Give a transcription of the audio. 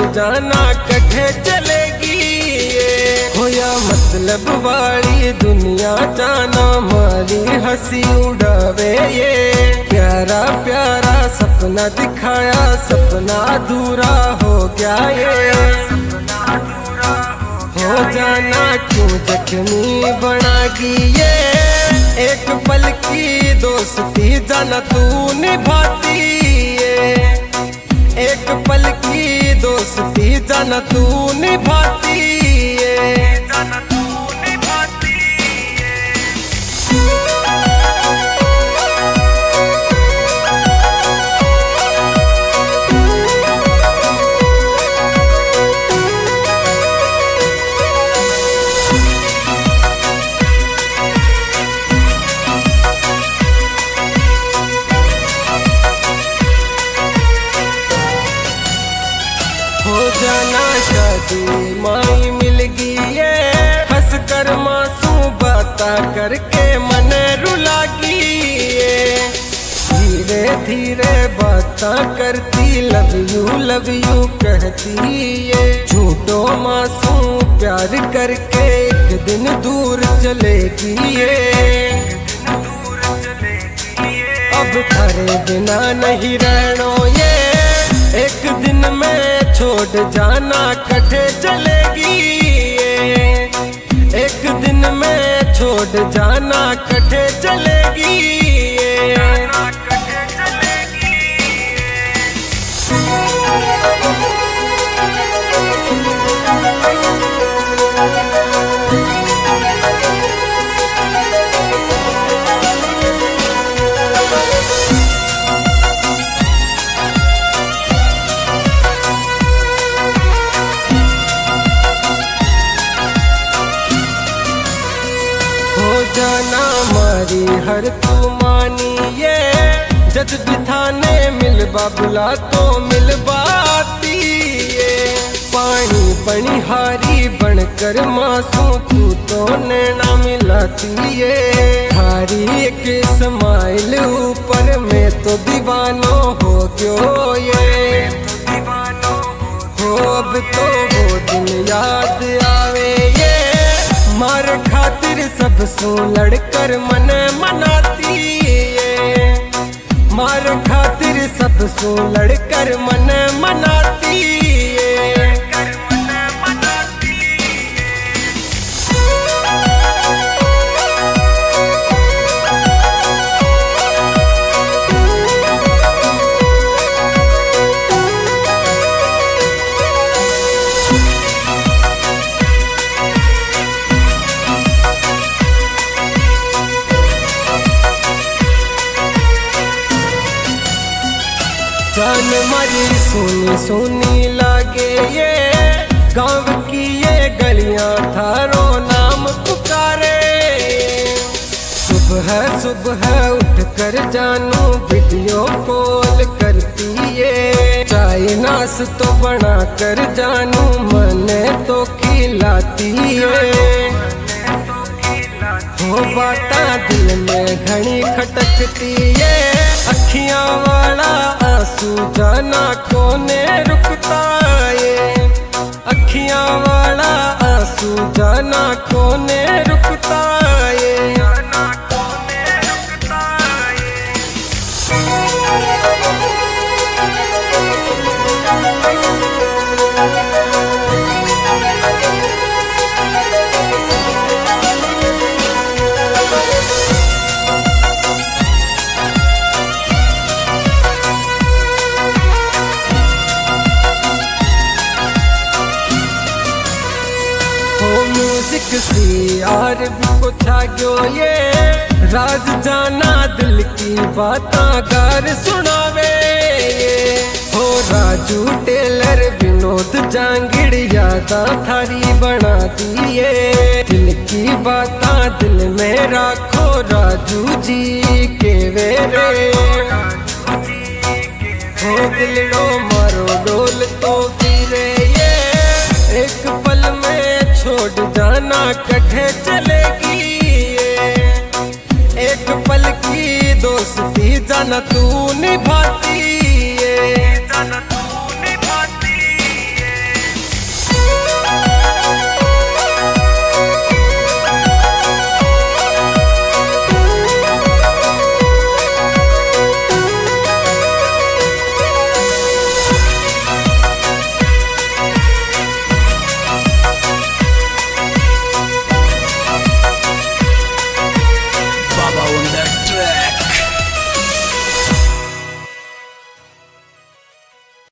जाना कठे चलेगी ये। होया मतलब वाली दुनिया जाना मारी हंसी उड़ावे ये। प्यारा प्यारा सपना दिखाया सपना अधूरा हो गया ये। हो जाना क्यों जख्मी बनागी ये। एक पल की दोस्ती जाना तू निभाती ये। एक पल की दोस्ती जाना तू निभाती ये। हो जाना शादी माई मिल गई ये। हंस कर मासूम बाता करके मन रुलागी ये। धीरे धीरे बाता करती लव यू कहती ये। झूठो मासूम प्यार करके एक दिन दूर चलेगी ये। अब थारे बिना नहीं रहना ये। एक दिन में छोड़ जाना कठे चलेगी ये। एक दिन में छोड़ जाना कठे चलेगी ये। हो जाना मारी हर तू मानी ये। जद भी थाने मिलबा बुला तो मिलबाती ये। पानी पनिहारी बनकर मासूम तू तो नैना मिलाती ये। थारी एक स्माइल ऊपर में तो दीवानो हो गयो ये। हो अब तो वो दिन याद आवे ये। मार खातिर सब सो लड़कर मन मनाती ये। मार खातिर सब सो लड़कर मन मनाती ये। जान मारी सोनी सोनी लागे ये। गाँव की ये गलियां थारो नाम पुकारे। सुबह सुबह उठ कर जानू वीडियो कॉल करती ये। चाय नाश तो बना कर जानू मने तो खिलाती ये। हो बाता दिल में घनी खटकती ये। अखियां वाला आंसू जाना कोने रुकता ये। अखियां वाला आंसू जाना कोने रुकता ये। म्यूजिक सी और भी कुछ आगो ये। राज जाना दिल की बातां गार सुनावे ये। हो राजू टेलर विनोद जांगिड़ यादा थारी बना दिए। दिल की बातां दिल में राखो राजू जी के वेरे। हो दिलड़ो मारो डोल तो फिरे ये। एक पल में छोड़ जाना कठे चलेगी ये। एक पल की दोस्ती जाना तू निभाती ये।